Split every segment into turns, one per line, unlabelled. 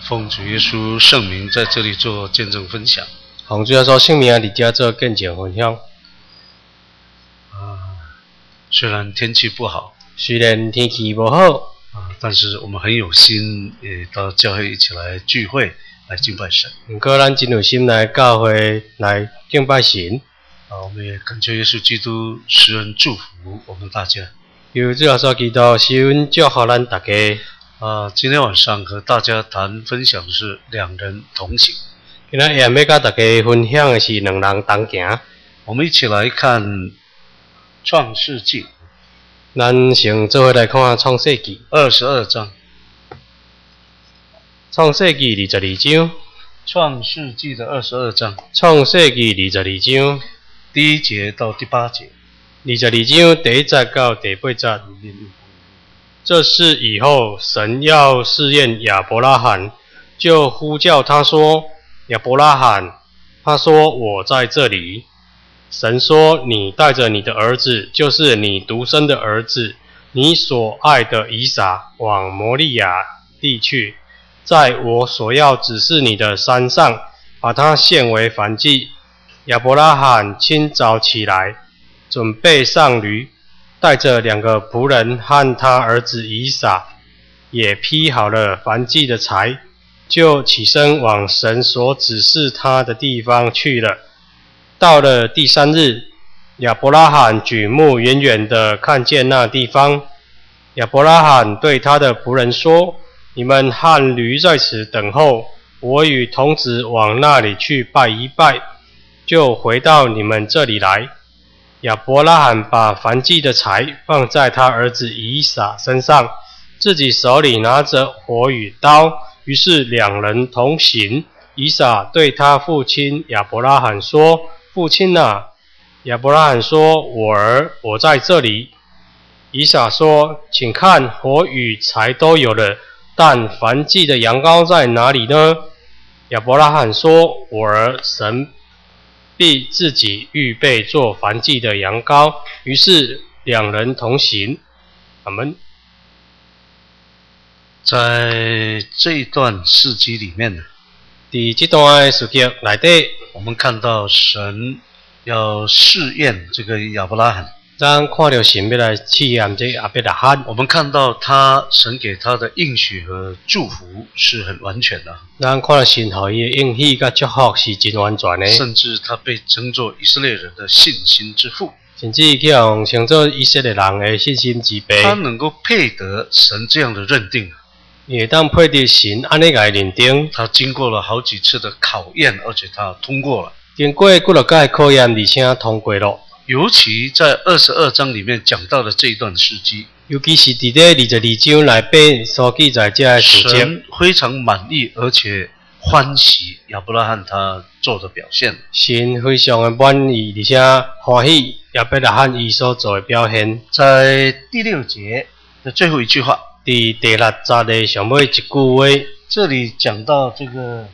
奉主耶稣圣名在这里做见证分享。
奉主耶稣圣名在这做见证分享。
虽然天气不好，但是我们很有心，也到教会一起来聚会，来敬拜神。
不过咱真有心来教会来敬拜神。
我们也恳求耶稣基督施恩祝福我们大家。
由主耶稣基督施恩祝福咱大家。
今天晚上和大家分享的是两人同行。
今天要跟大家分享的是两人同行。
我们一起来看创世纪。
咱先做伙来看创世纪
22章。
创世纪22章。
创世纪的22章。
创世纪22章
第1节到第8节。
22章第1节到第8节。这事以后，神要试验亚伯拉罕，就呼叫他说：“亚伯拉罕。”他说：“我在这里。”神说：“你带着你的儿子，就是你独生的儿子，你所爱的以撒，往摩利亚地去，在我所要指示你的山上，把他献为燔祭。”亚伯拉罕清早起来，准备上驴，带着2个仆人和他儿子以撒，也劈好了燔祭的柴，就起身往神所指示他的地方去了。到了第3日，亚伯拉罕举目远远地看见那地方。亚伯拉罕对他的仆人说：“你们和驴在此等候，我与童子往那里去拜一拜，就回到你们这里来。”亚伯拉罕把燔祭的柴放在他儿子以撒身上，自己手里拿着火与刀，于是2人同行。以撒对他父亲亚伯拉罕说：“父亲啊！”亚伯拉罕说：“我儿，我在这里。”以撒说：“请看，火与柴都有了，但燔祭的羊羔在哪里呢？”亚伯拉罕说：“我儿，神必自己预备做燔祭的羊羔。”于是2人同行。阿们。
在这一段事迹里面呢，
在这段事迹内底，
我们看到神要试验这个亚伯拉罕。
咱看到神要来试验这亚伯拉罕。
我们看到神给他的应许和祝福是很完全的。
咱看到神给他的应许和祝福是真完全的。
甚至他被称作以色列人的信心之父。
甚至叫称作以色列人的信心之父。
他能够配得神这样的认定。
也当配得神安尼个认定。
他经过了好几次的考验，而且他通过了。
经过几落届考验，而且通过了。
尤其在22章里面讲到的这一段事迹，
尤其是伫咧22章内边所记载这个事情，
神非常满意而且欢喜亚伯拉罕他做的表现。
神非常的满意而且欢喜亚伯拉罕伊所做的表现。
在第6节的最后一句话，
第6节的上尾一句话，
这里讲到这个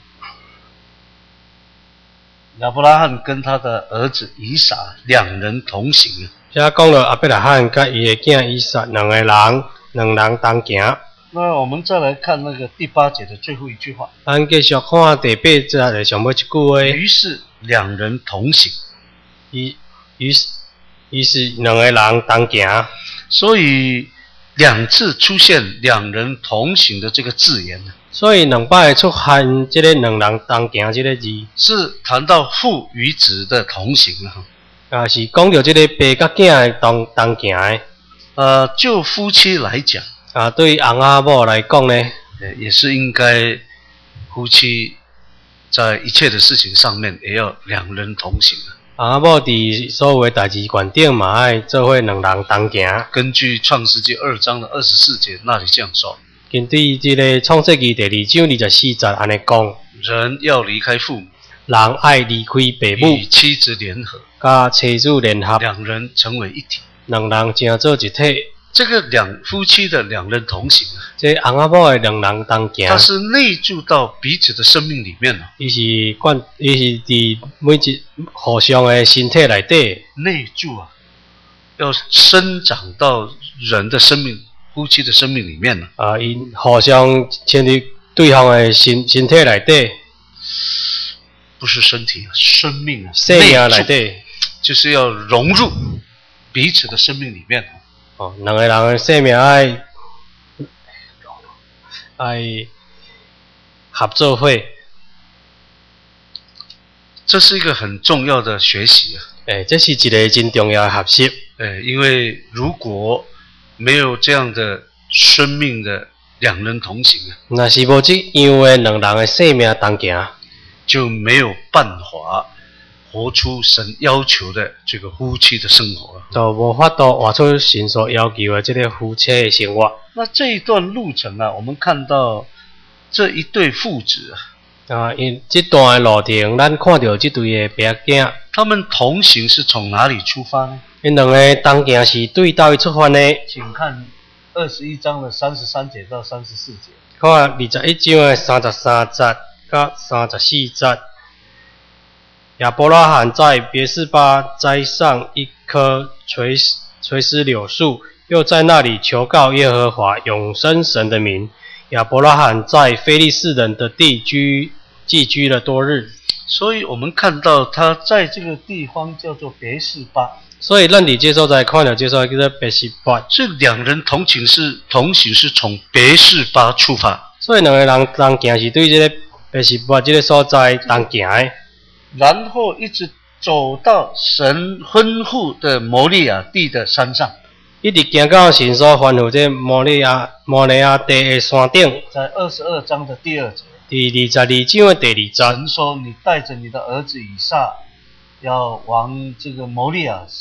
亚伯拉罕跟他的儿子以撒2人同行。
这讲了亚伯拉罕跟伊的囝以撒2人同行。
那我们再来看那个第8节的最后一句话。
咱继续看第8节的上尾一句话。
于是2人同行。
于是2个人同行。
所以2次出现2人同行的这个字眼。
所以2摆出现这个2人同行这个字，
是谈到父与子的同行
是讲到这个爸甲囝的同行的。
就夫妻来讲，
对翁仔某来讲呢，
也是应该夫妻在一切的事情上面也要2人同行。
翁仔某伫所有的代志观点嘛，爱做伙2人同行。
根据创世纪2章的24节那里这样说。
根据这个创世纪第2章24节安尼讲，
人要离开父母，
人爱离开爸母，
与妻子联合，
甲妻子联合
，2人成为一体
，2人成做一体。
这个夫妻的2人同行，
这翁仔某的2人同行，
它是内住到彼此的生命里面了。
伊是伫每一互相的身体内底
内住要生长到人的生命。夫妻的生命里面呢，
因互相牵入对方的身体内底，
不是身体啊，生命啊，
生命内底，
就是要融入彼此的生命里面。
哦，两个人的生命爱合作会，
这是一个很重要的学习啊。
这是一个真重要的学习。
因为如果没有这样的生命的两人同行啊，
若是无这样的两人的生命同行，
就没有办法活出神要求的这个夫妻的生活了。
就无法度活出神所要求的这个夫妻的生活。
那这一段路程啊，我们看到这一对父子啊，
因这段路程，咱看到这对的爸囝，
他们同行是从哪里出发呢？
因两个同行是对倒位出发呢？
请看21章的33节到34节。
看21章的33节到34节。亚伯拉罕在别是巴栽上一棵垂丝柳树，又在那里求告耶和华永生神的名。亚伯拉罕在非利士人的地寄居了多日。
所以我们看到他在这个地方叫做别是巴。
所以咱伫这所在看到这所在叫做别是巴。
这两人同行是从别是巴出发。
所以两个人同行是对这个别是巴这个所在同行的。
然后一直走到神吩咐的摩利亚地的山上，
一直行到神所吩咐这摩利亚地的山顶。
在22章的第2节，
第22章的第2节，
神说：“你带着你的儿子以撒，要往这个摩利亚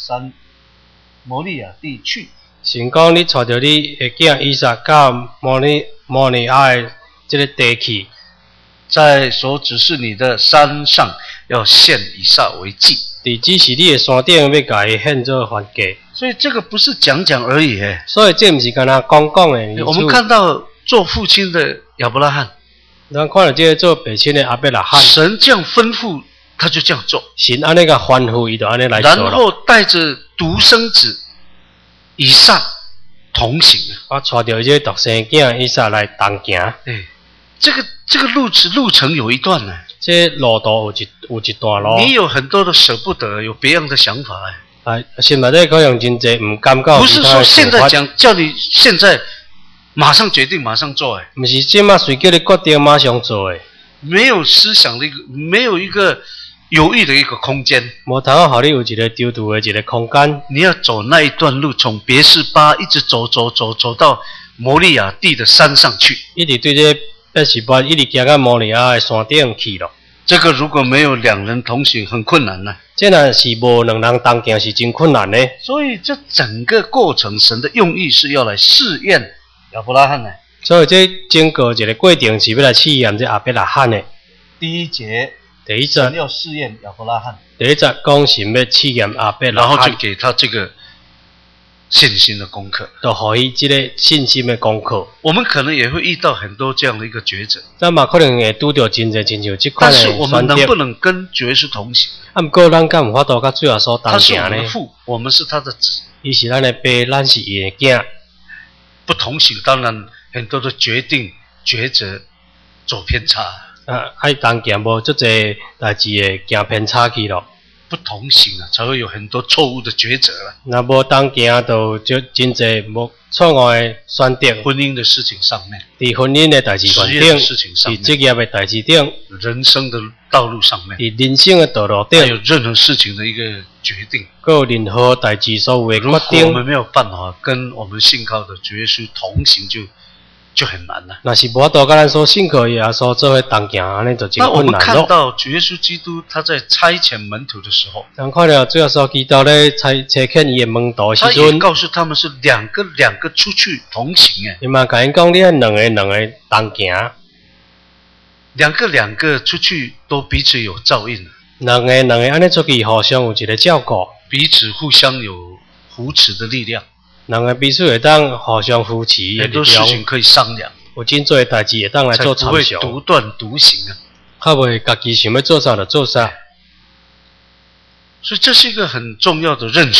地去。”
神讲：“你带着你的囝以撒到摩利亚的这个地去，
在所指示你的山上，要献以撒为祭。”
伫指示你的山顶要甲伊献做燔祭。
所以这个不是讲而已
所以这不是干那讲的。
我们看到做父亲的亚伯拉罕，
咱看到这个做父亲的亚伯拉罕，
神这样吩咐，他就这样做。
神安尼个吩咐，伊就安尼来做。
然后带着独生子以撒同行。
我带着这独生囝以撒来同行。
这个路程有一段呢。
这路途有一段路。
你有很多的舍不得，有别样的想法
心内底可能真济唔甘到。
不是说现在叫你现在马上决定马上做
不是即马随叫你决定马上做
没有思想的没有一个犹豫的一个空间。
无通好你有一个丢度的一个空间。
你要走那一段路，从别是巴一直走到摩利亚地的山上去。
一直对这别是巴一直行到摩利亚的山顶去了。
这个如果没有两人同行，很困难呢。
这若是无两人同行，是真困难的。
所以这整个过程，神的用意是要来试验亚伯拉罕的。
所以这整个一个过程是要来试验这亚伯拉罕的。
第一节，
第一节
神要试验亚伯拉罕。
第一节讲神要试验亚伯拉罕，
然后就给他这个信心的功课，
就给予这个信心的功课。
我们可能也会遇到很多这样的一个抉择，
咱嘛可能会拄到真侪亲像这款的选择。
但是我们能不能跟主耶稣同行？
不过咱敢有法度到最后所同行呢？
他是我们的父，我们是他的子。
伊是咱的爸，咱是伊的囝。
不同行，当然很多的决定抉择走偏差。
爱同行无足侪代志会行偏差去咯。
不同行才会有很多错误的抉择了。
那无同行就真侪无错误的选择。
婚姻的事情上面，
伫婚姻的代志上顶，伫职业的代志顶，
人生的道路上面，
伫人生的道路顶，
还有任何事情的一个决定，
还有任何代志所有的决定。
如果我们没有办法跟我们信靠的主耶稣同行，就很难了。
那是无法度跟咱所信靠耶稣做伙同行，安尼就真困难咯。
那我们看到主耶稣基督他在差遣门徒的时候，
咱看到主耶稣基督咧差遣伊的门徒的时阵，
他也告诉他们是两个出去同行
伊嘛甲因讲，你两个同行，
两个出去都彼此有照应，
两个安尼出去互相有一个照顾，
彼此互相有扶持的力量。
两个彼此会当互相扶持，
很多事情可以商量，
有真多代志会当来做参详，
才不会独断独行啊！
较袂家己想要做啥就做啥。
所以这是一个很重要的认识。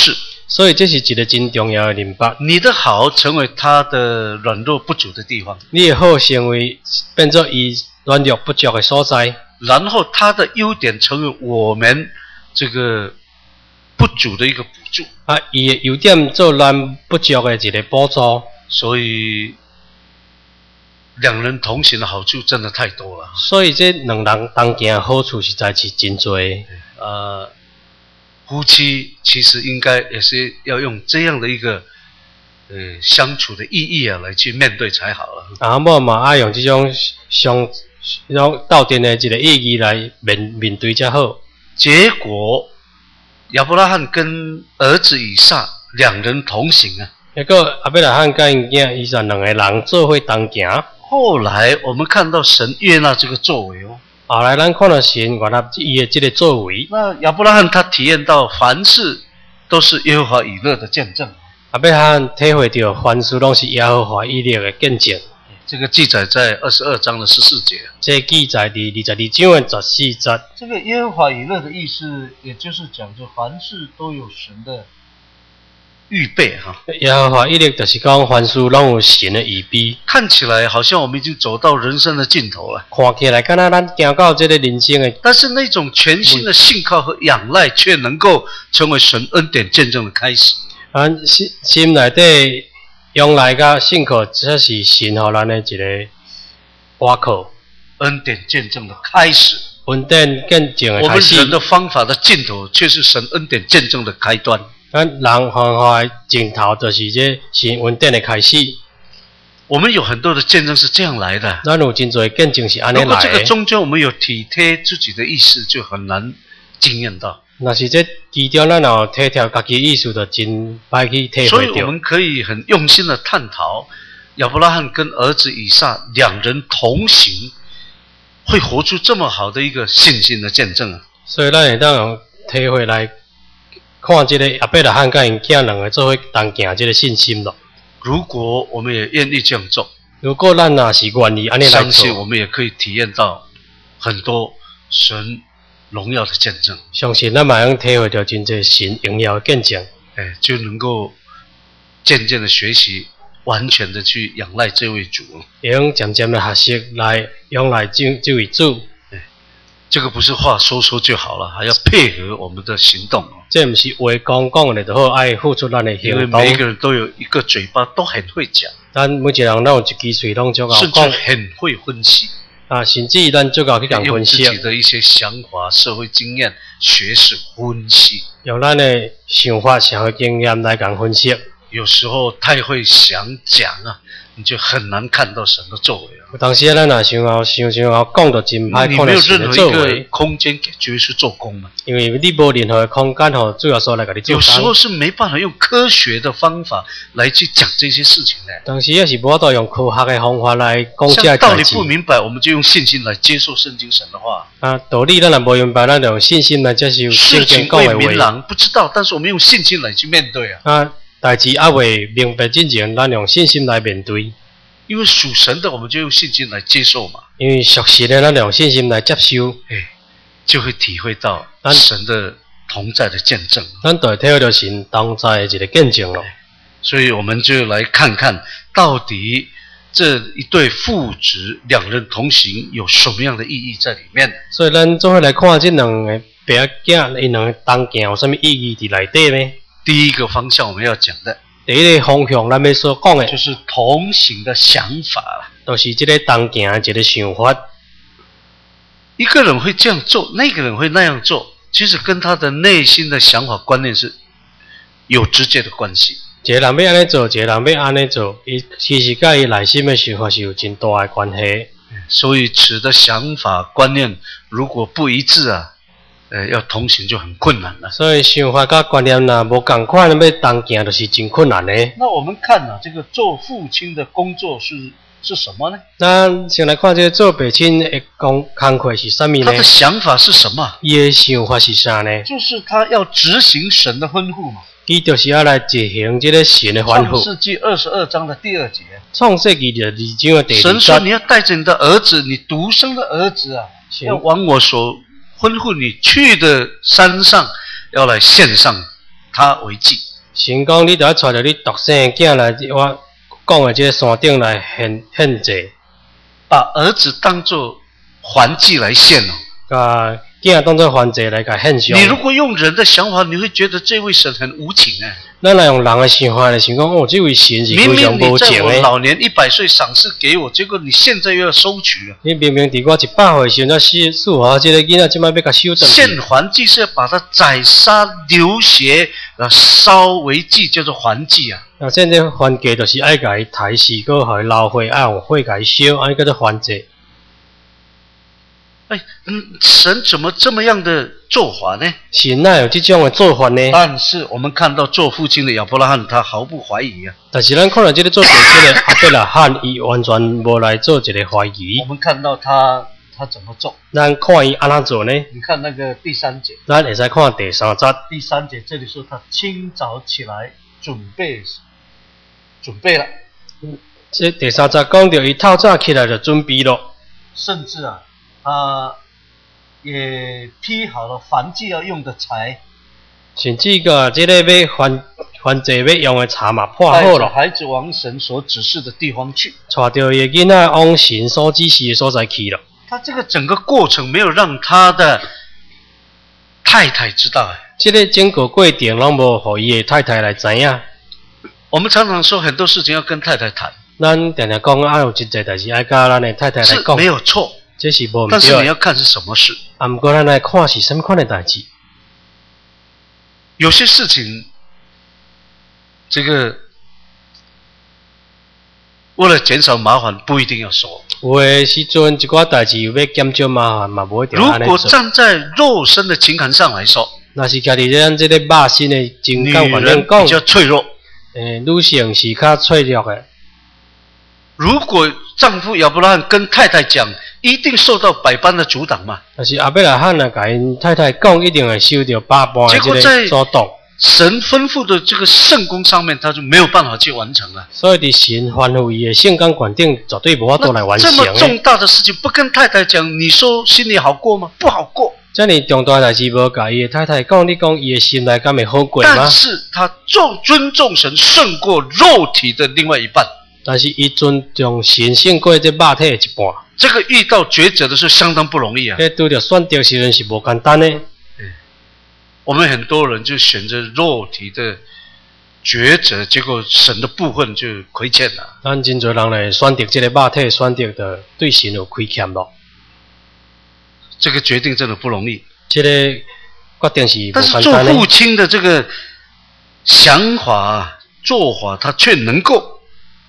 所以这是一个真重要的明白。
你的好成为他的软弱不足的地方，
你的好成为变作伊软弱不足的所在，
然后他的优点成为我们这个不足的一个补助。
啊，伊的优点做咱不足的一个补助。
所以两人同行的好处真的太多了。
所以这两人同行的好处实在是真多。
夫妻其实应该也是要用这样的一个相处的意义啊来去面对才好了。
啊，我嘛爱用这种斗阵的一个意义来面对才好。
结果亚伯拉罕跟儿子以撒两人同行啊。
结果亚伯拉罕跟因囝以撒两个人做伙同行。
后来我们看到神悦纳这个作为哦。
后来咱看到神原来伊的这个作为。
那亚伯拉罕他体验到凡事都是耶和华以勒的见证。
亚伯拉罕体会到凡事拢是耶和华以勒的见证。
这个记载在22章的14节。
这记载伫22章的14节。
这个耶和华以勒的意思，也就是讲着凡事都有神的预备哈。
耶和华以勒就是讲凡事拢有神的预备。
看起来好像我们已经走到人生的尽头了。
看起来，敢若咱行到这个人生的，
但是那种全新的信靠和仰赖，却能够成为神恩典见证的开始。
心内底仰赖甲信靠，这是神互咱的一个倚靠。
恩典见证的开始。
恩典见证的
我们
开始。
人的方法的尽头，却是神恩典见证的开端。
咱人方法的尽头，就是这神恩典的开始。
我们有很多的见证是这样来的。
咱有真多见证是安尼来的。
如果这个中间我们有体贴自己的意思，就很难经验到。
若是这其中咱有体贴家己意思，就真歹去体会到。
所以我们可以很用心的探讨亚伯拉罕跟儿子以撒两人同行，会活出这么好的一个信心的见证啊！
所以咱会当用体会来看这个亚伯拉罕甲因囝两个做伙同行这个信心咯。
如果我们也愿意这样做，
如果咱若是愿意安尼来做，
相信我们也可以体验到很多神荣耀的见证。
相信咱嘛能体会到真侪神荣耀的见证，
就能够渐渐的学习，完全的去仰赖这位主。
会用渐渐的学习来仰赖这位主。
这个不是话说说就好了，还要配合我们的行动。
这不是话讲的就好，爱付出咱的行动。
因为每一个人都有一个嘴巴，都很会讲。
咱每一个人都有一支嘴，拢足够
甚至
讲，
很会分析。
甚至咱足够去讲分析。
用自己的一些想法、社会经验、学识分析。
用咱的想法、社会经验来讲分析。
有时候太会想讲啊，你就很难看到神的作为啊。
有当时咱若想讲到真歹，
你没有
看到神
任何一个
的作为，
空间给主耶稣做工嘛。
因为你无任何的空间互主要说来给你做工。
有时候是没办法用科学的方法来去讲这些事情的。
当时也是无法度用科学的方法来讲这
像道理
代志。
不明白，我们就用信心来接受圣经神的话。
道理咱若无明白，咱就用信心来接受圣
事情
经讲的话。
未明朗，不知道，但是我们用信心来去面对啊。
代志还未明白之前，咱用信心来面对。
因为属神的，我们就用信心来接受嘛。
因为属实的，咱用信心来接受。
就会体会到神的同在的见证。
咱就会体会到神同在的一个见证咯。
所以我们就来看看到底这一对父子两人同行有什么样的意义在里面。
所以咱做伙来看这两个爸囝，因两个同行有什么意义伫内底呢？
第一个方向我们要讲的，
第一个方向咱要所讲的，
就是同行的想法啦。
就是这个同行的一个想法。
一个人会这样做，那个人会那样做，其实跟他的内心的想法观念是有直接的关系。
一个人要安尼做，一个人要安尼做，伊其实甲伊内心的想法是有真大的关系。
所以此的想法观念如果不一致啊，要同行就很困难了。
所以想法甲观念呐无共款，要同行就是真困难的。
那我们看啊，这个做父亲的工作是什么呢？
咱先来看这个做父亲的工课是什么呢？
他的想法是什么？
伊的想法是啥呢？
就是他要执行神的吩咐嘛。
伊就是要来执行这个神的吩咐。
创世纪22章的第2节。
创世纪的2章的第2节。
神说：“你要带着你的儿子，你独生的儿子啊，要往我所吩咐你去的山上，要来献上他为祭。”
神讲你著要带着你独生的囝来我讲的这个山顶来献祭，
把儿子当作燔祭来献哦。
甲囝当作燔祭来甲献上。
你如果用人的想法，你会觉得这位神很无情哎。
咱来用人的想法来想讲，哦，这位神是非常无情的。
明明你在我老年100岁赏赐给我，结果你现在又要收取了。
你明明伫我100岁时阵，赐我这个囡仔，即摆要甲收转去。
献燔祭是要把它宰杀流血，烧为祭，叫做燔祭啊。
那现在燔祭就是爱甲伊抬死，搁互伊流血，爱用火甲伊烧，安尼叫做燔祭。
神怎么这么样的做法呢？
神哪有这种的做法呢？
但是我们看到做父亲的亚伯拉罕，他毫不怀疑啊。
但是咱看到这个做父亲的亚伯拉罕，伊完全无来做一个怀疑。
我们看到他怎么做？
咱看伊安怎做呢？
你看那个第3节，
咱会使看第3节。
第3节这里说他清早起来准备了。
这第3节讲到伊透早起来就准备了，
甚至也劈好了燔祭要用的柴，
甚至个这个要燔祭要用的柴嘛破好了，
孩子往神所指示的地方去，
带着伊囡仔往神所指示的所在去了。
他这个整个过程没有让他的太太知道
这个整个过程拢无互伊的太太来知影。
我们常常说很多事情要跟太太谈，
咱常常讲有一件代志爱甲咱的太太来讲，
是没有错，
这是无毋对。
但是你要看是什么事。
不过咱来看是什么款的代志。
有些事情，这个为了减少麻烦，不一定要说。
有的时阵一寡代志要减少麻烦嘛，无一定安尼做。
如果站在肉身的情感上来说，
那是家己咱这个肉身的情感观念讲，
比较脆弱。
女性是较脆弱的。
如果丈夫亚伯拉罕跟太太讲，一定受到百般的阻挡嘛。
但是亚伯拉罕甲因太太讲，一定会受到百般的这个阻挡。
神吩咐的这个圣工上面，他就没有办法去完成了。
所以伫神吩咐伊的圣工观点，绝对无法度来完成。
这么重大的事情，不跟太太讲，你说心里好过吗？不好过。
这么重大代志，无甲伊的太太讲，你讲伊的心内敢会好过吗？
但是他尊重神胜过肉体的另外一半。
但是伊尊重神胜过这肉体的一半。
这个遇到抉择的时候相当不容易啊。
拄着选择时阵是无简单的。
我们很多人就选择肉体的抉择，结果神的部分就亏欠了。
咱真侪人来选择这个肉体，选择的对神有亏欠咯。
这个决定真的不容易。
这个决定是无简单的。
但是做父亲的这个想法、做法，他却能够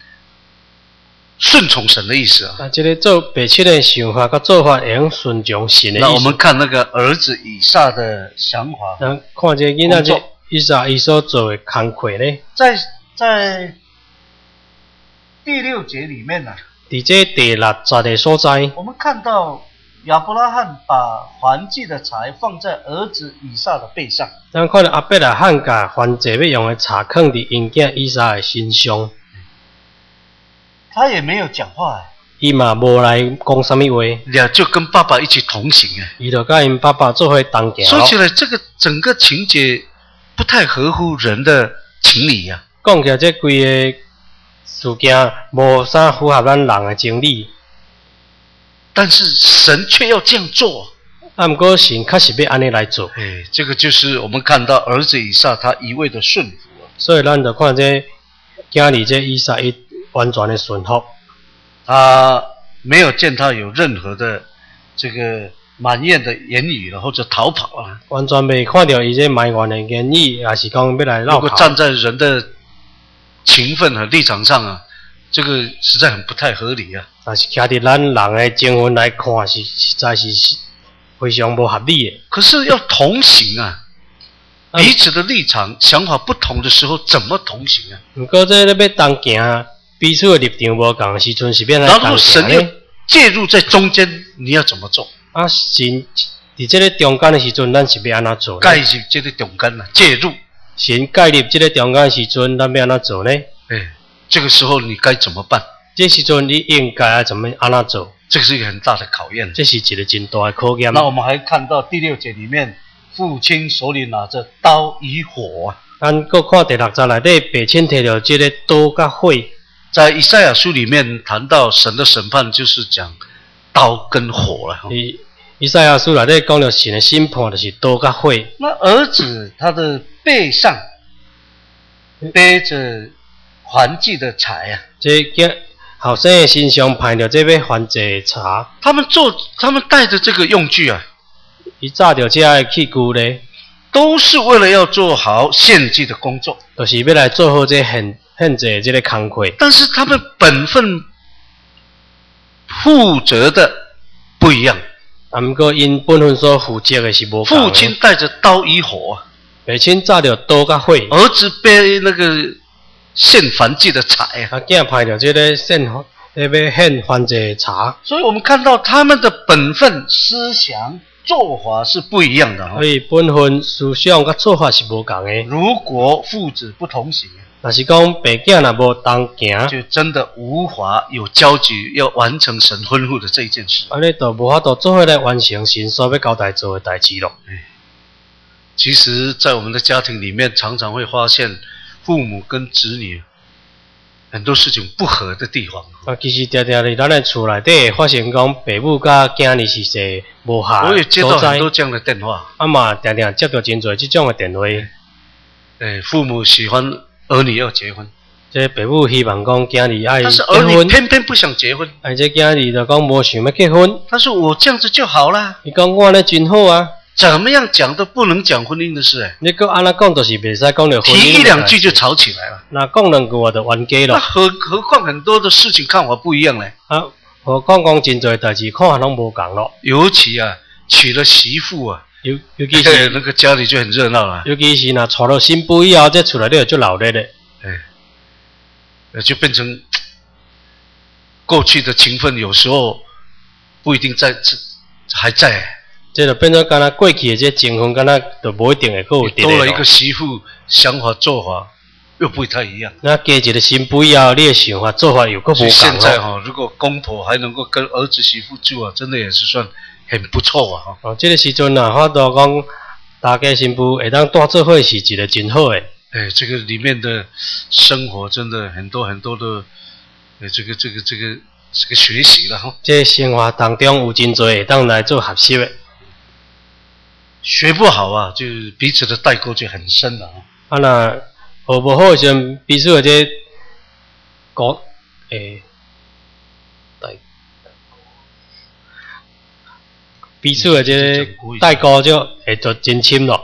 顺从神的意思啊！
这个做父亲的想法跟做法，会用顺从神的意思。
那我们看那个儿子以撒的想法，
看这个囡仔这以撒伊所做的工课呢，
在第6节里面呢，
伫这第6节的所在，
我们看到亚伯拉罕把燔祭的柴放在儿子以撒的背上。
咱看到亚伯拉罕把燔祭要用的柴放伫因囝以撒的身上。
他也没有讲话
伊嘛无来讲什么话，
就跟爸爸一起同行
伊就甲因爸爸做伙同行。
说起来，这个整个情节不太合乎人的情理呀。
讲起来，这规个事件无啥符合咱人的情理。
但是神却要这样做。
不过神确实要安尼来做。
这个就是我们看到儿子以撒他一味的顺服。
所以咱就看这囝儿这以撒伊完全的顺服，
他没有见他有任何的这个埋怨的言语了，或者逃跑啊，
完全没看到伊这埋怨的言语，也是讲要来绕跑。
如果站在人的情分和立场上啊，这个实在很不太合理啊。
但是徛伫咱人的情分来看，实在是非常不合理的。
可是要同行啊。彼此的立场、想法不同的时候，怎么同行啊？
不过这要同行，彼此的立场无同时阵是变来同行。
然后神要介入在中间，你要怎么做？
神伫这个中间的时阵，咱是要安怎做？
介入这个中间啊，介入。
神介入这个中间的时阵，咱要安怎做呢？
这个时候你该怎么办？
这时阵你应该安怎做？
这个是一个很大的考验。
这是一个真大的考验。
那我们还看到第6节里面。父亲手里拿着刀与火，
咱搁看第6章内底，父亲摕到这个刀甲火，
在以赛亚书里面谈到神的审判，就是讲刀跟火了。
以赛亚书内底讲到神的审判，就是刀甲火。
那儿子他的背上背着燔祭的柴啊，
这后生的身上派着这要燔祭的茶，
他们带着这个用具啊，
伊炸着这个器具咧，
都是为了要做好献祭的工作，
就是要来做好这献祭的这个工课。
但是他们本分负责的不一样。
不过因本分所负责的是无同的。
父亲带着刀与火啊，
父亲炸着刀甲火，
儿子背那个献燔祭的柴啊，
囝派着这个要献燔祭的茶。
所以我们看到他们的本分、思想、做法是不一样的。
所以本分、思想甲做法是无同的。
如果父子不同行，
若是讲爸囝若无同行，
就真的无法有交集，要完成神吩咐的这一件事。
安尼就无法度做伙来完成神所要交代做的代志咯。
其实，在我们的家庭里面，常常会发现父母跟子女很多事情不合的地方。
其实常常伫咱的厝内底发现讲，父母甲囝儿是说无合。
我也接到很多这样的电话。
嘛，常常接到真侪这种的电话。
父母喜欢儿女要结婚，
这父母希望讲囝儿爱结婚，
但是儿女偏偏不想结婚。
这囝儿就讲无想要结婚。
他说我这样子就好了。
你讲我呢真好啊。
怎么样讲都不能讲婚姻的事。
你搁安那讲就是袂使讲到婚姻。
提一两句就吵起来了。
那讲两句我就冤家了。
那何况很多的事情看法不一样呢？
何况讲真侪代志看法拢无共咯。
尤其啊，娶了媳妇啊。
尤其是
那个家里就很热闹了。
尤其是若娶到新妇以后，这厝内底就闹热咧。
就变成过去的情分，有时候不一定还在。
这就变成敢若过去的这情分，敢若就无一定会够有
多了一个媳妇，想法做法又不太一样。
那加一个新妇以后，你的想法做法又够无共。
现在如果公婆还能够跟儿子媳妇住啊，真的也是算很不错啊。
这个时阵啊，法度讲大家新妇会当住做伙是一个真好的。
这个里面的生活真的很多很多的，这个学习了哈。
这生活当中有真多会当来做学习的。
学不好啊，就彼此的代沟就很深了啊。
那学不好时，彼此的这彼此的这代沟就会就真深咯。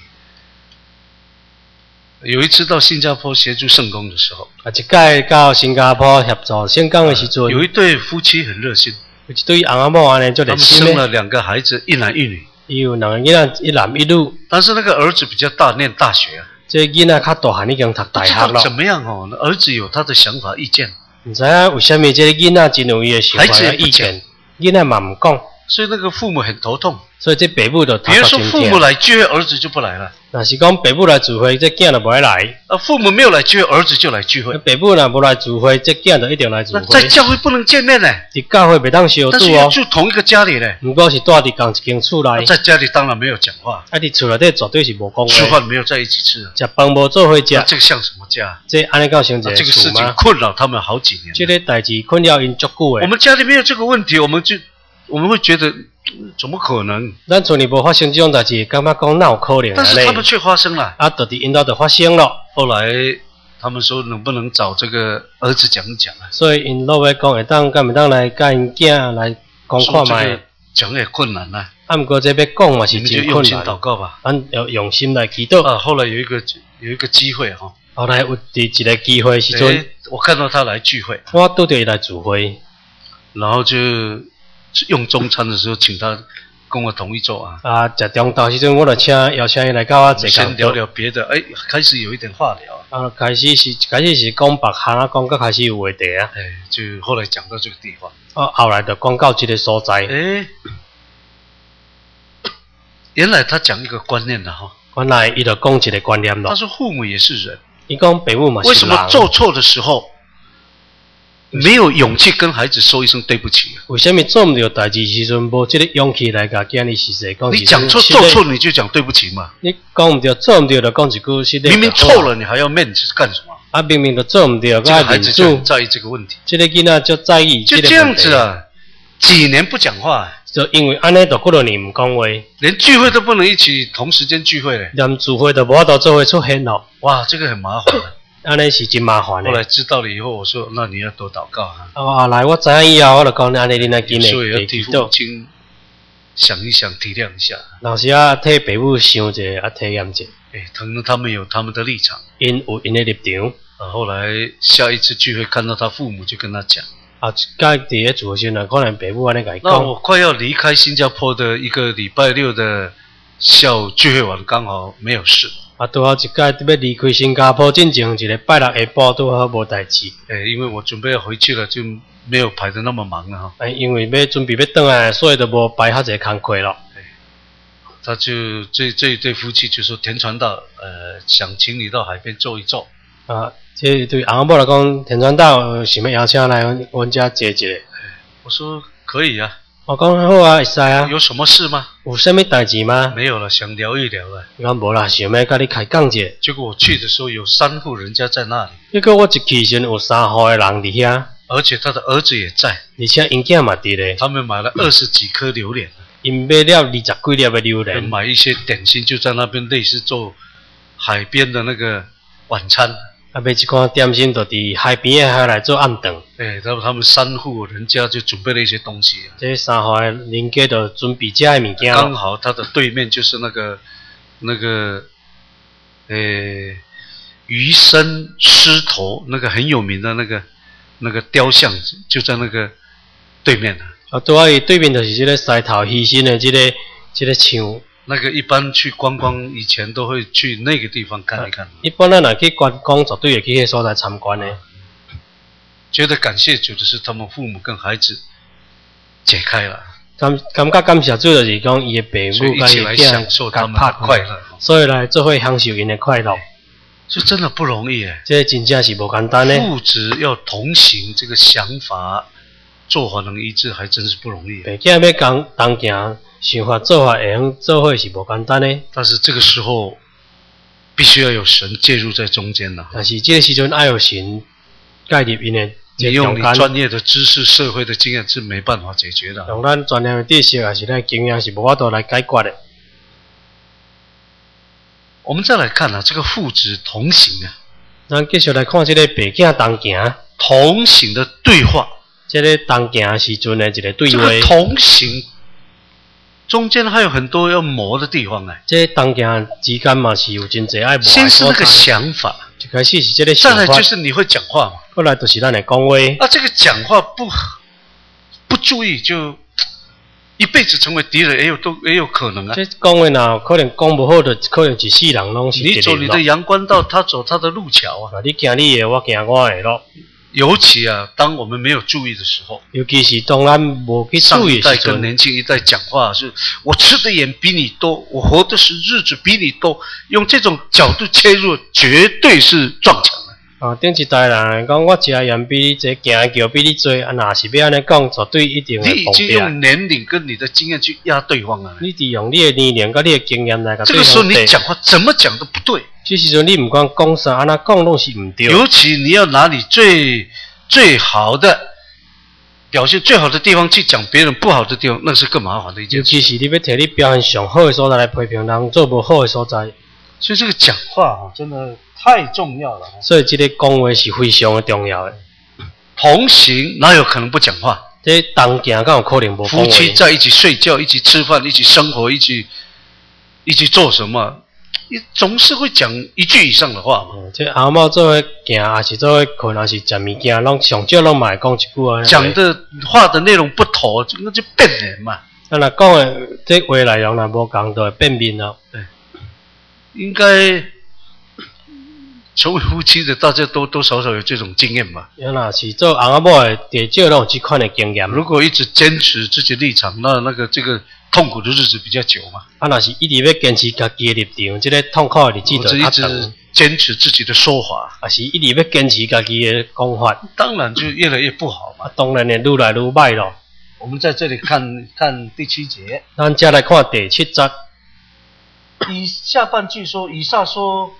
有一次到新加坡协助圣工的时候，
一届到新加坡协助圣工的时阵，
有一对夫妻很热心，
有一对翁仔某安尼就热心
他们生了2个孩子，一男一女。
有2个囡仔，一男一女。
但是那个儿子比较大，念大学啊。
这囡仔较大汉已经读大学了。
怎么样哦？儿子有他的想法意见。
唔知啊，为什么这个囡仔真有伊的想法意见？囡仔嘛唔讲。所
以那个父母很头痛。
所以这爸母就
比如说父母来聚会，儿子就不来了。
若是讲爸母来聚会，这囝就不会来。
父母没有来聚会，儿子就来聚会。
爸母若不来聚会，这囝就一定来聚会。
在教会不能见面呢。
在教会袂当相处哦。
但是要住同一个家里呢。
不过是住伫同一间厝内。
在家里当然没有讲话。
伫厝内底绝对是无讲话。
吃饭没有在一起吃。
食饭无做伙食。
这个像什么家？
这安尼讲像一个
这个事情困扰他们好几年。
这个代志困扰因足久诶。
我们家里没有这个问题，我们会觉得。怎么可能？
咱厝里无发生这种代志，感觉讲哪有可能？
但是他们却发生了。
就伫因兜就发生了。
后来他们说能不能找这个儿子讲一讲啊？
所以因老爸讲会当，敢会当来甲因囝来讲看卖。
讲也困难啊。
不过这要讲嘛是真困难。
你们就用心祷告吧。
咱要用心来祈祷。
后来有一个机会哈。
后来有一个机会时阵，
我看到他来聚会，
我拄着伊来聚会，
然后就。用中餐的时候，请他跟我同一桌啊。
食中昼时阵，我就邀请伊来跟我坐。
先聊聊别的，开始有一点话聊。
开始是讲别项啊，讲到开始有话题啊。
就后来讲到这个地方。
后来就讲到这个所在。
原来他讲一个观念的哈。
原来伊就讲一个观念咯。
他说父母也是人。
伊讲父母嘛是人。
为什么做错的时候， 没有勇气跟孩子说一声对不起。
为什么做唔到代志时阵无这个勇气来甲囝儿实实讲？
你讲错做错你就讲对不起嘛。
你讲唔到做唔到就讲一句是。
明明错了你还要面子干什么？
啊，明明都做唔到，
这个孩子就很在意这个问题。
这个囡仔就在意。
就这样子啊，几年不讲话。
就因为安尼，就几多年唔讲话，
连聚会都不能一起同时间聚会嘞。
连聚会都无法度做伙出现咯。
哇，这个很麻烦。
安尼是真麻烦的。
后来知道了以后，我说：“那你要多祷告啊。”
后来我知影以后，我就讲安尼恁来今日
所以要替父亲想一想，体谅一下。
有时啊，替父母想一下，啊，体验一下。
可能他们有他们的立场，
因有因的立场。
后来下一次聚会看到他父母，就跟他讲。
甲伫咧做时呢，可能父母安尼甲伊讲。
那我快要离开新加坡的一个礼拜六的下午聚会完，刚好没有事。
拄好一届要离开新加坡，进前一个拜六下晡拄好无代志。
因为我准备要回去了，就没有排得那么忙了哈。
因为要准备要转来，所以就无排遐济工课咯。
他就这一对夫妻就说田传道，想请你到海边坐一坐。
这对翁某来讲，田传道想要邀请来阮家坐一下。
我说可以啊。
我讲好啊，会使啊。
有什么事吗？
有什么代志吗？
没有了，想聊一聊了。
我无啦，想要甲你开讲者。
结果我去的时候有3户人家在那里。
结果我一去时有3户的人伫遐，
而且他的儿子也在，
而且因囝嘛伫咧。
他们买了20几颗榴莲。
因买了20几粒的榴莲。
买一些点心，就在那边类似做海边的那个晚餐。
买一款点心，就伫海边的海来做暗顿。
他们3户人家就准备了一些东西。
这3户的人家就准备这的物件。
刚好他的对面就是那个鱼身狮头那个很有名的那个雕像，就在那个对面的。
拄好伊对面就是这个狮头鱼身的这个像。
那个一般去观光以前都会去那个地方看一看。
一般咱若去观光，绝对会去迄所在参观的。
觉得感谢主的是，他们父母跟孩子解开了。
感觉感谢主就是讲，伊的父母
一起来享受他们的快乐，
所以来做伙享受因的快乐。
这真的不容易诶。
这真正是无简单的。
父子要同行，这个想法做法能一致，还真是不容易。
爸囝要同行。想法做法会用做伙是无简单的，
但是这个时候必须要有神介入在中间了。
但是这个时阵要有神介入因的，
你用你专业的知识、社会的经验是没办法解决的。
用咱专业的知识还是咱经验是无法度来解决的。
我们再来看这个父子同行啊。
咱继续来看这个爸囝同行
同行的对话。
这个同行时阵的一个对话。
这个同行。中间还有很多要磨的地方
这同行之间嘛是有真侪爱磨。
先是那个想法，
一开始是这个想法。
再来就是你会讲话嘛。
后来就是咱的讲话。
这个讲话不注意，就一辈子成为敌人，也有可能啊。
这讲话哪可能讲不好的，可能一世人拢是敌人。
你走你的阳关道，他走他的路桥啊。
你行你的，我行我的咯。
尤其当我们没有注意的时候，
尤其是当咱无去注意的时候，
上一代跟年轻一代讲话是，我吃的盐比你多，我活的是日子比你多，用这种角度切入，绝对是撞墙的。
顶一代人讲，我吃的盐比你多，行的桥比你多，若是要安尼讲，绝对一定会
你已经用年龄跟你的经验去压对方了。
你得用你的年龄跟你的经验来甲对方。
这个时候你讲话怎么讲都不对。
这时阵你不管讲啥，安那讲拢是唔对。
尤其你要拿你最好的表现、最好的地方去讲别人不好的地方，那是更麻烦的一件事。
尤其是你要摕你表现上好的所在来批评人做不好的所在。
所以这个讲话真的太重要了。
所以这个讲话是非常的重要的。
同行哪有可能不讲话？
这同行敢有可能不讲话？
夫妻在一起睡觉、一起吃饭、一起生活、一起做什么？你总是会讲1句以上的话嘛。
这阿猫做伙行，还是做伙困，还是食物件，拢上少拢嘛会讲一句啊。
讲的话的内容不妥，那就变脸嘛。
那讲的这话内容若无共，就会变面了。
对，应该成为夫妻的，大家多多少少有这种经验吧。
若是做翁仔某的，至少拢有这款的经验。
如果一直坚持自己立场，那个这个痛苦的日子比较久嘛。
若是一直要坚持家己的立场，这个痛苦的日子就较长。
坚持自己的说法，
还是一直要坚持家己的讲法，
当然就越来越不好嘛。
当然呢，愈来愈歹咯。
我们在这里看看第7节，
咱再来看第7节，
以下半句说，以撒说，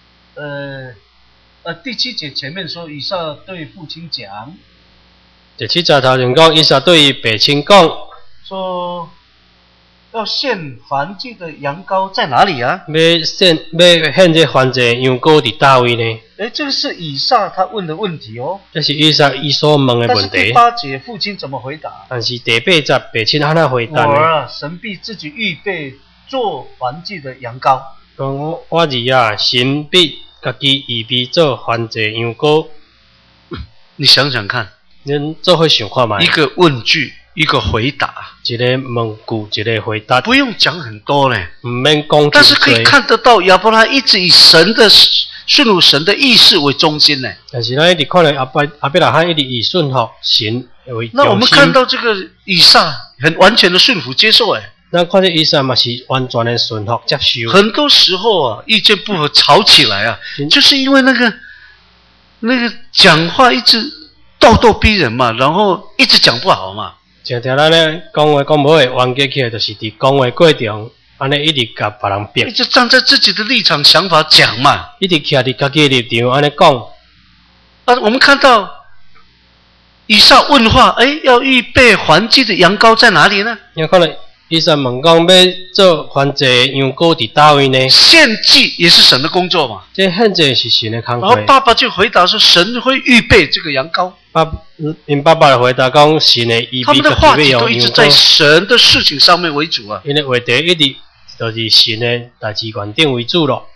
第7节前面说，以撒对父亲讲，
第7节头前讲，以撒对父亲讲，
说要献燔祭的羊羔在哪里啊？
要献这燔祭羊羔伫叨位呢？
这个是以撒他问的问题哦。
这是以撒伊所问的问题。
但是第8节父亲怎么回答？
但是第8节父亲安怎回答呢？
我儿啊，神必自己预备做燔祭的羊羔。
讲我儿啊，神必家己预备做燔祭羊羔。
你想想看，
恁做伙想看觅。
一个问句，一个回答，
一个问句，一个回答，
不用讲很多嘞，
唔免讲。
但是可以看得到亚伯拉罕一直以顺服神的意识为中心呢。
但是咱一直看到阿伯拉罕一直以顺服神为中心。
那我们看到这个以撒很完全的顺服接受哎。
咱看这以撒嘛是完全的顺服接受。
很多时候啊，意见不合吵起来啊，就是因为那个讲话一直咄咄逼人嘛，然后一直讲不好嘛。
常常咱咧讲话讲无会完结起来，就是伫讲话过程，安尼一直甲别人逼，
一直站在自己的立场想法讲嘛，
一直徛伫家己的立场安尼讲。
我们看到以撒问话，要预备燔祭的羊羔在哪里呢？
你看到以撒问讲要做燔祭羊羔伫叨位呢？
献祭也是神的工作嘛。
这献祭是神的工作。
然后爸爸就回答说，神会预备这个羊羔。
因爸爸的回答讲，神的预备
他们的话题都一直在神的事情上面为主啊。
因为话题一直就是神的代志观点为主咯。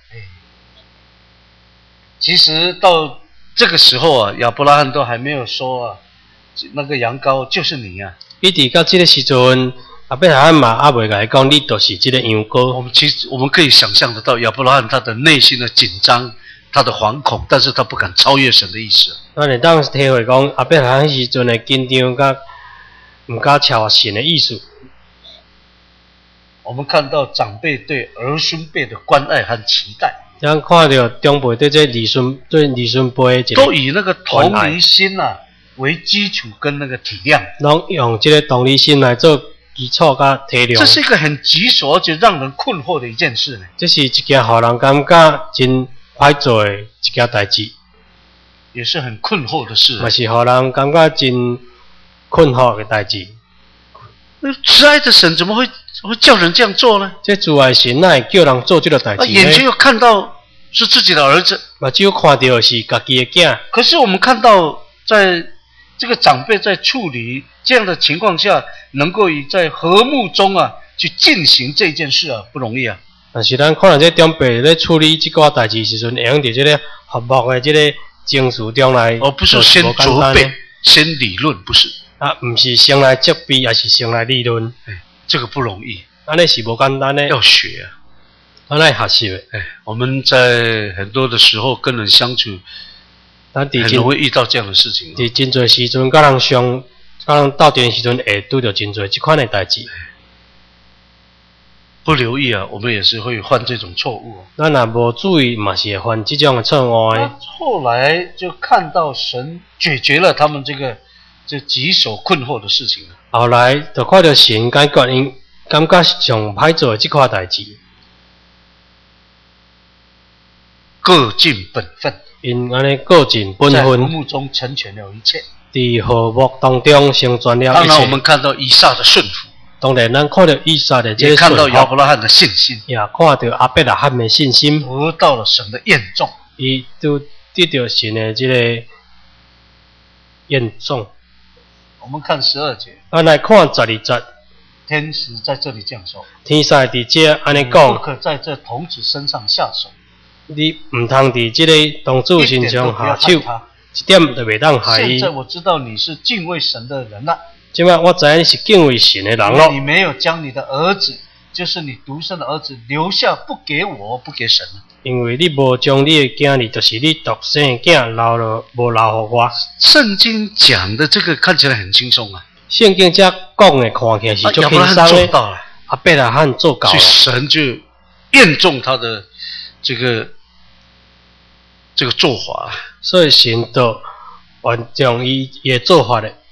其实到这个时候啊，亚伯拉罕都还没有说啊，那个羊羔就是你啊。
一直到这个时阵，阿伯拉罕嘛还未来讲，你就是这个羊羔。
我们可以想象得到亚伯拉罕他的内心的紧张，他的惶恐，但是他不敢超越神的意思。
咱会当体会讲，阿伯拉罕时阵的紧张，甲唔敢超神的意思。
我们看到长辈对儿孙辈的关爱和期待，
咱看到长辈对这儿孙辈的
都以那个同理心啊为基础跟那个体谅，
拢用这个同理心来做基础甲体谅。
这是一个很棘手而且让人困惑的一件事呢。
这是一件让人感觉真歹做的一件代志，
也是很困惑的事。
嘛是让人感觉真困惑的代志。
慈爱的神怎么会叫人这样做呢？
这慈爱神哪会叫人做这个代志呢？
眼睛又看到是自己的儿子，
嘛只有看到是家己的囝。
可是我们看到，在这个长辈在处理这样的情况下，能够在和睦中啊去进行这件事啊，不容易啊。
但是咱看到这长辈在处理这个代志时阵，会用在这个和睦的这个情绪中来，
而不是先责备、先理论，不是
啊，不是先来责备，还是先来理论。
这个不容易，
安尼是无简单的，
要学啊，
安尼学习的。
我们在很多的时候跟人相处，很容易遇到这样的事情。
在真侪时阵，甲人斗阵时阵，会拄到真侪这款的代志。
不留意啊，我们也是会犯这种错误。
咱若无注意，嘛是会犯这种的错误的。
后来就看到神解决了他们这棘手困惑的事情了。
后来就看到神解决因感觉上歹做的这块代志，
各尽本分，
因安尼各尽本分，
在和睦中成全了一切，
在和睦当中成全了一切。
当然，我们看到以撒的顺服。
当然，咱看到以撒的这个
也看到亚伯拉罕的信心，
也看到阿伯拉罕的信心，
得到了神的验证，
伊都得到神的这个验证。
我们看12节，
咱来看12节，
天使在这里这样说：
天使在这安尼讲，
不可在这童子身上下手，
你唔通在这个童子身上下手，一点都袂当害伊。
现在我知道你是敬畏神的人了。
即摆我知影你是敬畏神的人咯。
你没有将你的儿子，就是你独生的儿子留下，不给我，不给神。
因为你无将你的囝儿，就是你独生的囝留了，无留给我。
圣经讲的这个看起来很轻松啊。
圣经这讲的看起来是足轻松的。阿伯拉罕做到了。
所以神就验中他的这个这个做法，
所以神就将伊的做法咧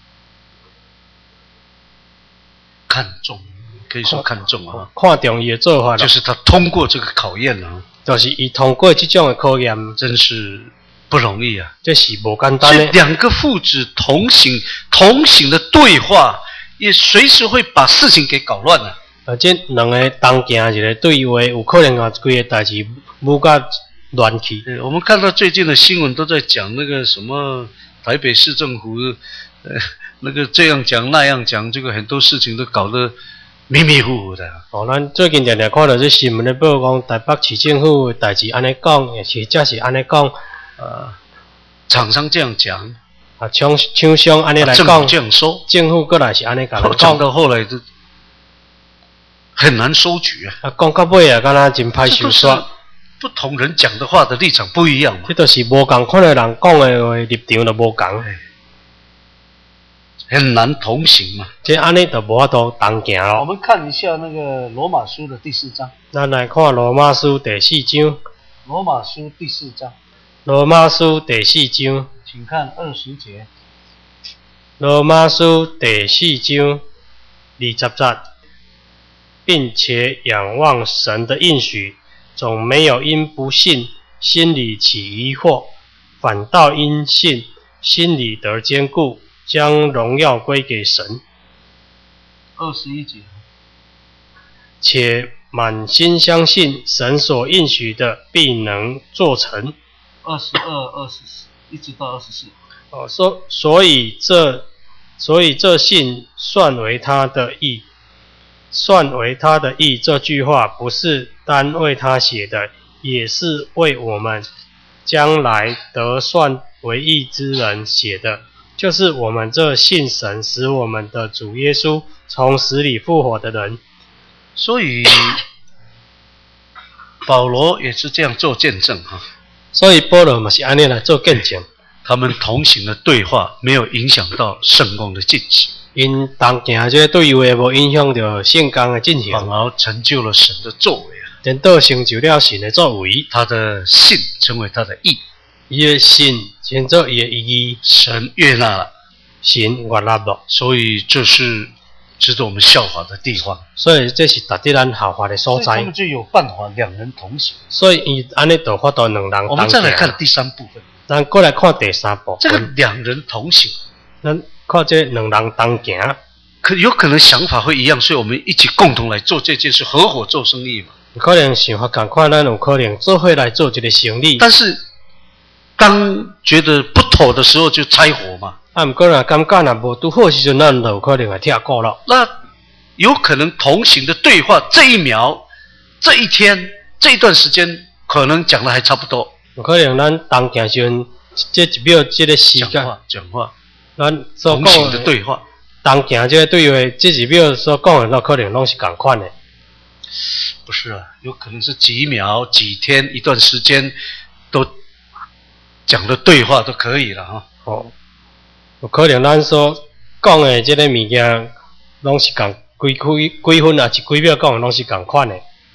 看重，可以说看重啊，
看重伊的做法，
就是他通过这个考验啊，
就是伊通过这种的考验，
真是不容易啊。
这是无简单的。
这两个父子同行的对话，也随时会把事情给搞乱了。
这两个同行一个对话，有可能啊，规个代志舞甲乱去。
我们看到最近的新闻都在讲那个什么台北市政府，那个这样讲那样讲，这个很多事情都搞得迷迷糊糊的。
哦，咱最近常常看到这新闻咧报讲台北市政府的代志安尼讲，也是这是安尼讲，
厂商这样讲，
啊，厂商安尼来讲，
政府这样说，
政府过来是安尼讲，
讲到后来就很难收局啊。
啊，讲到尾啊，敢若真歹收煞。
不同人讲的话的立场不一样嘛。
这就是无共款的人讲的话立场就无共，
很难同行嘛。
这安尼就无法度同行咯。
我们看一下那个罗马书的第4章。
咱来看罗马书第4章。
罗马书第4章。
罗马书第4章。
请看20节。
罗马书第4章20节，并且仰望神的应许，总没有因不信心里起疑惑，反倒因信心里得坚固，将荣耀归给神。
21节，
且满心相信神所应许的必能做成。
22、24一直到24。
所以这信算为他的义。算为他的义这句话不是单为他写的，也是为我们将来得算为义之人写的，就是我们这信神使我们的主耶稣从死里复活的人。
所以保罗也是这样做见证哈。
所以保罗嘛是安尼来做见证。
他们同行的对话没有影响到圣工的进行。
因同行这对话无影响到圣工的进行，
反而成就了神的作为啊！
颠倒成就了神的作为，
他的信成为他的义，
伊的信成做伊的义，
神悦纳了，
神悦纳了，
所以这是值得我们效法的地方。
所以这是值得咱效法的所在。
所以他们就有办法两人同行。
所以伊安尼就法度两人同行。
我们再来看第3部分，
咱过来看第3部分。
这个两人同行，
咱看这两人同行，
有可能想法会一样，所以我们一起共同来做这件事，合伙做生意嘛。
可能想法同款，咱有可能做伙来做一个生意。
但是当觉得不妥的时候，就拆伙嘛。
不过若感觉若无拄好时阵，咱就有可能会跳过了。
那有可能同行的对话，这一秒、这一天、这一段时间，可能讲的还差不多。
有可能咱同行时阵，这一秒这个时间
讲话。
咱所
同行的对话，
同行这个对话，这几秒所讲的，都可能拢是同款的。
不是啊，有可能是几秒、几天、一段时间，都讲的对话都可以了哈。
哦，有可能咱所讲的这个物件，拢是同几分啊，是几秒讲的，拢是同款的。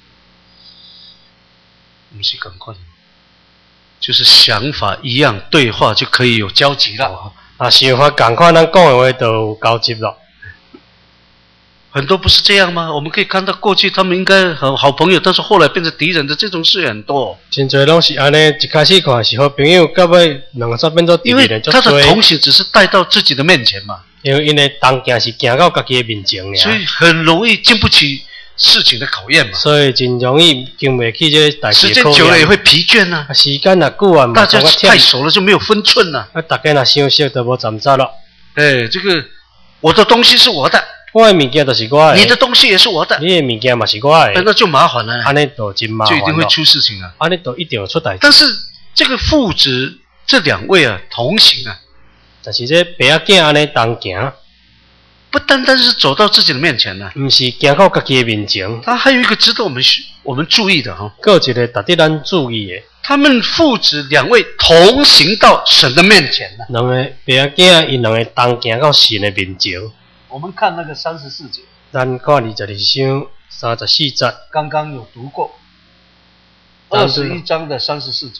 不是同款的，就是想法一样，对话就可以有交集了。
想法同款，咱讲的话就有交集了。
很多不是这样吗？我们可以看到过去他们应该很好朋友，但是后来变成敌人的这种事很多。
真侪拢是安尼，一开始看是好朋友，到尾两个煞变做敌人，
因为他的同行只是带到自己的面前嘛。
因为因的同行是行到家己的面前，
所以很容易经不起事情的考验嘛。
所以真容易经不起这个代志。
时间久了也会疲倦呐。
时间若久啊，
大家太熟了就没有分寸了。
大家若相识就无暂查了。
这个我的东西是我的，
我的物件就是我的，
你的东西也是我的，
你的物件嘛是我的，
那就麻烦了。
安尼就真麻烦了，
就一定会出事情啊。
安尼就一定会出代志。
但是这个父子这两位啊同行啊，
但是这爸仔囝安尼同行，
不单单是走到自己的面前呢，
不是行到家己的面前。
他还有一个值得我们注意的哈，
还有一个值得咱注意的，
他们父子两位同行到神的面前呢。
两个爸仔囝因两个同行到神的面前。
我们看那个34节，
咱看22章34节，
刚刚有读过21章的34节。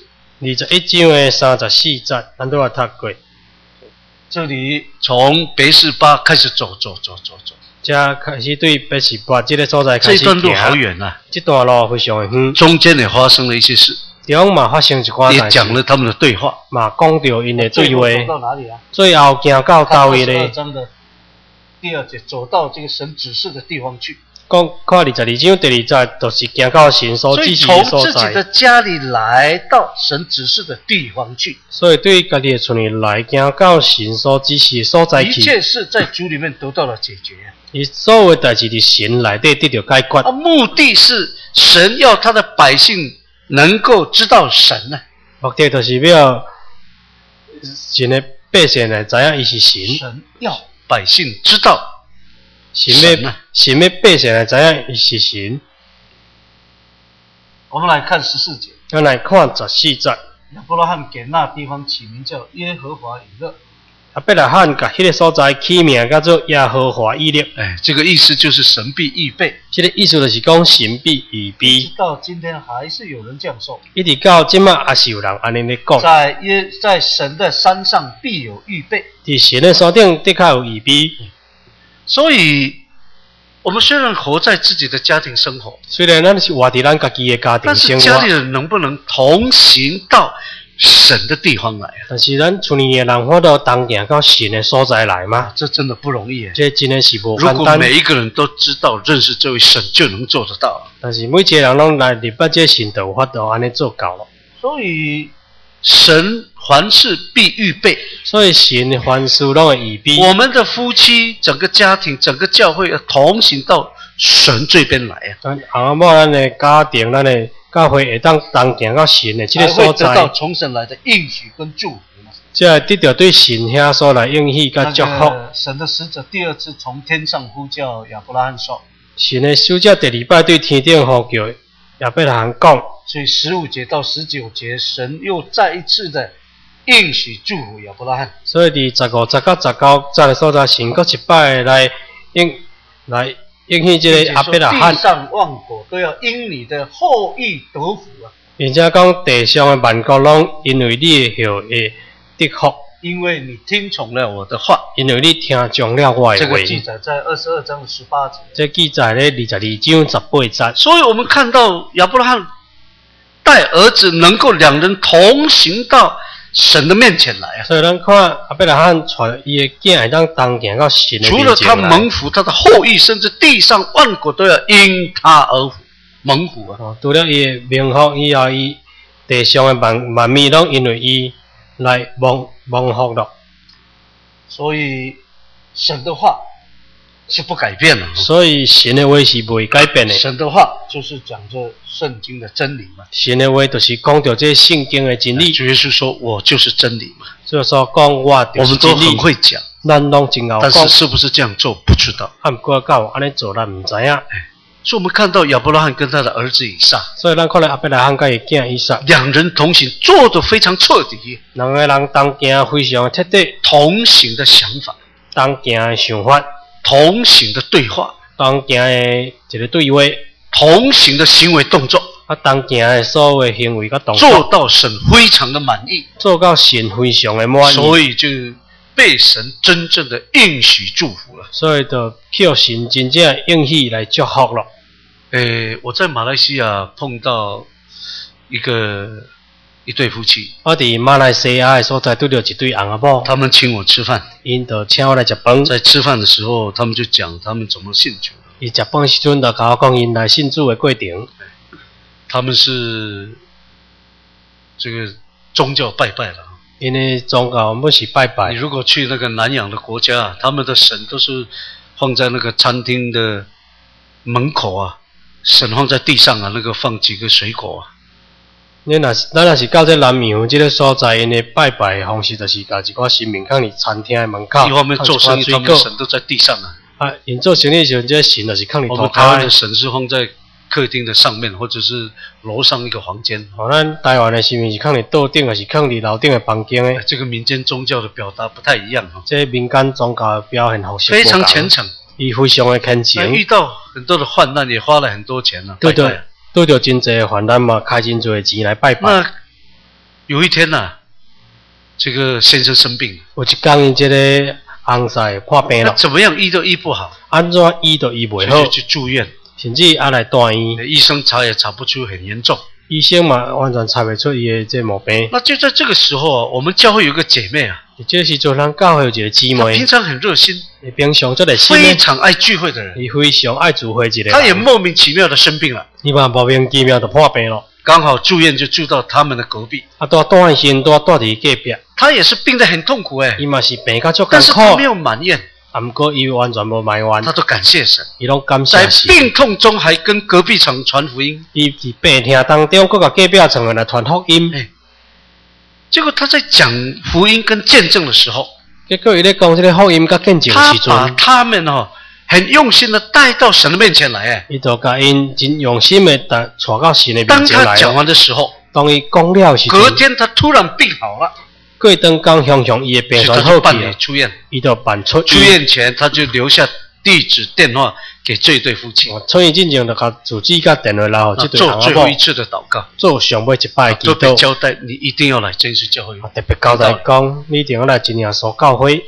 21章的34节，咱都有读过。
这里从别是巴开始走，
这开始对别是巴这个所在开始
这段路好远啊！
这段路非常的远，
中间也发生了一些事，
中嘛发生一寡
也讲了他们的对话，
嘛讲到因的对话。
走到哪里啊？
最后行到到位咧。
22章的第2节，走到这个神指示的地方去。
看22章第2节，就是行到神所指示的所在。
所以从自己的家里来到神指示的地方去。
所以对家己的厝里来，行到神所指示的所在去。
一切事在主里面得到了解决。
伊所有的代志伫神内底得到解决。
目的是神要他的百姓能够知道神呢。
目的就是要神的百姓来知影伊是神。
神要百姓知道
神的百姓来知影伊是神。
我们来看14节。
咱来看14节。
亚伯拉罕给那地方起名叫耶和华以勒。
亚伯拉罕甲迄个所在起名叫做耶和华以勒。
这个意思就是神必预备。
这个意思就是讲神必预备。
直到今天还是有人这样说。
一直到今麦还是有人安尼咧讲。
在神的山上必有预备。
伫神的山顶的确有预备。
所以，我们虽然活在自己的家庭生活，
虽然咱是活伫咱家己的家庭生活，
但是家里人能不能同行到神的地方来啊？
但是咱厝里的人法度同行到神的所在来吗？
这真的不容易。
这真的是无简单。
如果每一个人都知道认识这位神，就能做得到。
但是每一个人拢来明白这神，就有法度安尼做到了。
所以，神凡事必预备。
所以神的凡事拢会预备。
我们的夫妻、整个家庭、整个教会要同行到神这边来啊！
阿某咱的家庭、咱的教会会当同行到神的这个所在，
才会得到从神来的应许跟祝福。
这得到对神遐所来应许跟祝福。
神的使者第2次从天上呼叫亚伯拉罕说：“
神的使者第2摆对天顶呼叫亚伯拉罕讲。”
所以15节到19节，神又再一次的应许祝福亚伯拉罕。
所以伫15节到19节的所在，神搁一摆来应许这个亚伯拉罕。
地上万国都要因你的后裔得福啊！
并且讲地上的万国拢因为你的后裔得福。
因为你听从了我的话，
因为你听从了我的话。
这个记载在22章的18节。
这记载咧22章18节。
所以我们看到亚伯拉罕带儿子能够两人同行到神的面前来啊！
所以咱看亚伯拉罕带伊的囝会当同行到神的面前来。
除了他蒙福，他的后裔甚至地上万国都要因他而蒙福啊！
除了伊的名福以后，伊地上的万民拢因为伊来蒙福了。
所以神的话是不改变的。
所以神的话是不会改变的。
神的话就是讲着圣经的真理嘛。
神的话就是讲着这圣经的真理。
主耶稣说：“我就是真理嘛。”
就是说讲我就是真理。
我们都很会讲，
咱拢真好讲。
但是是不是这样做不知道。
不过到安尼做咱唔知影。
所以我们看到亚伯拉罕跟他的儿子以撒，
所以咱看到亚伯拉罕跟伊囝以撒，
两人同行，做得非常彻底。
两个人同行非常彻底，
同行的想法，
同行的想法，
同行的对话，
同行的一个对话，
同行的行为动作，
同行的所有行为甲动作，
做到神非常的满意，
做到神非常的满意，
所以就被神真正的应许祝福了。
所以就叫神真正应许来祝福了。
我在马来西亚碰到一对夫妻。
我伫马来西亚的所在拄到一对翁仔某，
他们请我吃饭，
因就请我来食饭。
在吃饭的时候，他们就讲他们怎么信主。
伊食饭时阵就甲我讲因来信主的过程。
他们是这个宗教拜了。
因为宗教不是拜拜。
你如果去那个南洋的国家，他们的神都是放在那个餐厅的门口啊。神放在地上啊，那个放几个水果啊。
咱若是到这南洋这个所在，因的拜拜的方式就是把一寡神明放伫餐厅的门口。
一方面做生意，他们的神都在地上啊。
因做生意的时候，这神就是放伫
我们台湾的神是放在客厅的上面，或者是楼上一个房间。
咱台湾的神明是放伫桌顶，还是放伫楼顶的房间的？
这个民间宗教的表达不太一样啊。
这民间宗教的表现方式
非常虔诚。
伊非常的虔诚，
遇到很多的患难，也花了很多钱了。
对，遇到真侪患难嘛，开真侪钱来拜拜。
那有一天呢、这个先生生病了，
有一天因这个翁婿破病了，
那怎么样医都医不好，
安怎医都医袂好
所以就，去住院，
甚至还来大院，
医生查也查不出很严重。
医生嘛完全查袂出伊的这毛病。
那就在这个时候啊，我们教会有个姐妹啊，
伫这时阵，咱教会有一个姊妹
她平，常很热心，
伊平常做热心
非
的，
常爱聚会的人，
伊非常爱聚会一个
她也
人。
莫名其妙的生病了，
伊嘛莫名其妙就破病了，
刚好住院就住到他们的隔壁。
啊，住先住伫隔壁，
她也是病得很痛苦哎，
伊嘛是病甲足艰苦，
但是她没有埋怨，
啊，毋过伊完全无埋怨，
她都感谢神，
伊拢感
在
谢神。
病痛中还跟隔壁场传福音。
伊伫病痛当中，佮甲隔壁成员来传福音。
哎，结果她在讲福音跟见证的时候，
结果伊咧讲这个福音甲见证的
她
时阵，
把他们很用心的带到神的面前来哎。
伊就甲因真用心的带到神的面
当
前来。
她讲完的时候，
当伊讲了的时阵，
隔天她突然病好了，
过一段工向上伊的病
所以
全好去啊
她就办理，出院。
伊就办出
出院前，她就留下地址电话给这对夫妻，
出院之前就甲主治甲电话留互
那
这对
做最后一
翁某
次的祷告，
做上尾一摆的祈
特别
祷，
交代你一定要来真实教会。
特别交代讲，你一定要来真耶稣教会。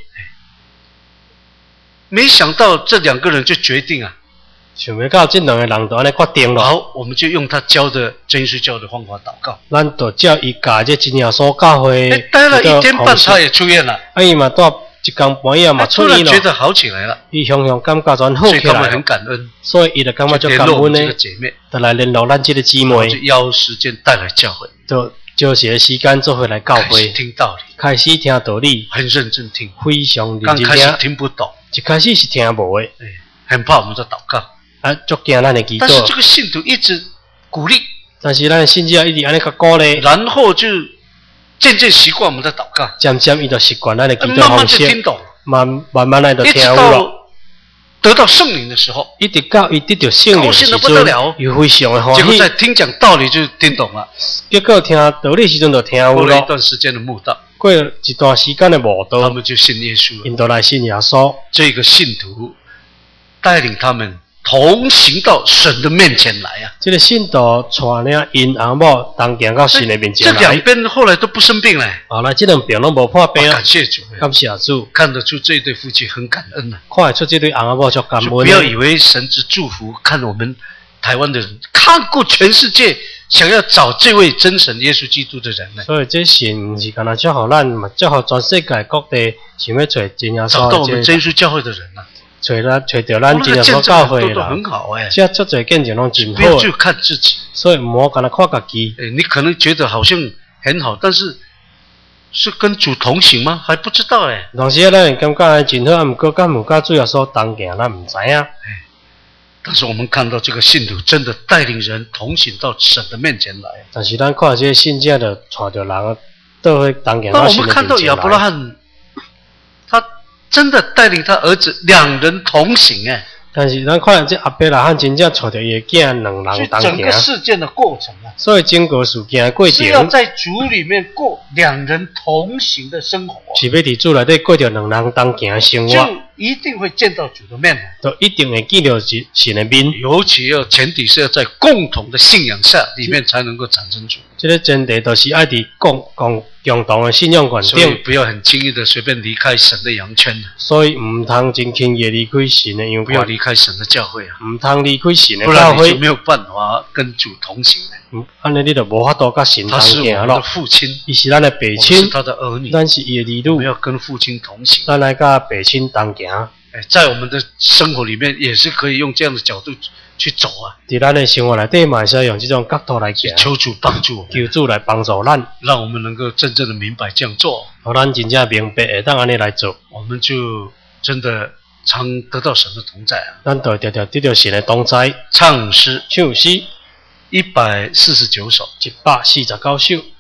没想到这两个人就决定啊，
想要到这两个人就安尼决定了，
好，我们就用他教的真实教的方法祷告。
咱就照伊教这真耶稣教会
哎，待了1天半，
方式
他也出院了，
啊，伊嘛带一工半夜嘛
他
出院了，
突然觉得好起来了，
伊常常感觉全好起
所以他们很
来了，
感恩，
所以伊就感觉
就
足感恩
联络我们这个
呢，
姐妹，
就来联络咱这个姊
就
妹，
邀时间带来教会，
就就是个时间做回来教
开始
会，
听道理，
开始听道理，
很认真听，
非常认真
刚开始
听，
听不懂，
一开始是听无的，
哎，很怕我们的祷告，
啊，足惊咱的祈
但是这
祷，
个信徒一直鼓励，
但是咱的信者一直安尼甲鼓励，
然后就渐渐习惯我们的祷告，
渐渐伊就习惯咱的祈祷
慢慢
方式，
就听懂，
慢慢来就
一直
听有了。
到得到圣灵的时候，
一直到伊得到圣灵的时
高兴得不得
阵
了，
伊非常的欢
结果在
喜。
听讲道理就听懂了。
结果听道理时阵就听有
过了一
了，
段时间的慕道，
过了一段时间的慕
他
道，
们就信耶稣了。
因都来信耶稣。
这个信徒带领他们同行到神的面前来啊！
这个信徒带领因翁某同行到神的面
这
前来。
两边后来都不生病了，
后来这两病拢无破病啊
感，谢主，
感谢主，
看得出这对夫妻很感恩呐、
看得出这对翁某足感
就不
恩的。
要以为神之祝福，看我们台湾的人看过全世界，想要找这位真神耶稣基督的人呢，
所以这神是干那祝福咱，嘛祝福全世界各地想要找真耶
找到我
稣的这
们真耶稣教会的人呢、
找到
我
咱真耶稣
们的见证
教会的
都很
人，
好哎，
这足侪见证拢真好的，
不要去看自己。
所以唔好干那看家己。
你可能觉得好像很好，但是是跟主同行吗？还不知道哎。
当时咱会感觉真好，毋过敢有甲主耶稣同行，咱毋知影。
但是我们看到这个信徒真的带领人同行到神的面前来。
但是咱看这个信者就带着人倒去同行
当我
到神的
们看到亚
面前来。
伯拉罕，他真的带领他儿子两人同行哎，
但是咱看这阿伯拉罕真正带着伊的囝两
去
人同
整个
行，
事件的过程啊，
所以整个事件的过程
是要在主里面过两人同行的生活，
是要伫主内底过着两人同行的生活，
就一定会见到主的面的。
就一定会见到神的面。
尤其要前提是要在共同的信仰下里面才能够产生主，
这个前提都是爱伫共同的信仰观
所以
点，
不要很轻易的随便离开神的羊圈，
所以毋通真轻易离开神的羊
不要
圈，
离开神的教会啊，
毋通离开神的
不
教会
然你就没。有办法跟主同行了。
安尼你就无法度甲神同
他是我
行咯
们的。父亲，
伊是咱的爸
我们是
亲，
他的儿女，
咱是伊的儿女，
我们要跟父亲同行。
咱来甲爸亲同行。
哎，在我们的生活里面也是可以用这样的角度去走啊，
伫咱的生活内底嘛，会使用这种角度来行，
求主帮助我们，
求主来帮助咱，
让我们能够真正的明白这样做，
互咱真正明白会当安尼来做，
我们就真的常得到神的同在啊。
咱就会得到神的同在。
唱诗
唱诗
149首。
149首。